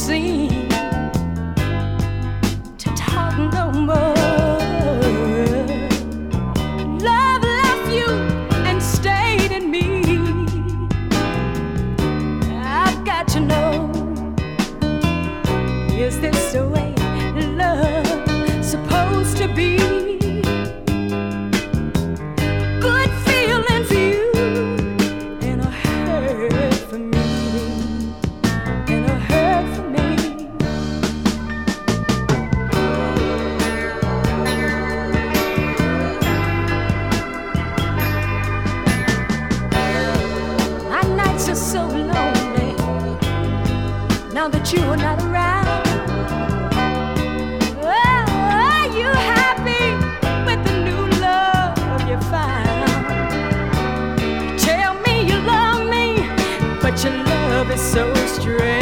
seem to talk no more. Love left you and stayed in me. I've got to know, is this the way love's supposed to be? Good feeling for you and a hurt for me, and a hurt for me. My nights are so lonely now that you are not around. Are you happy with the new love you found? Tell me you love me, but your love is so strange.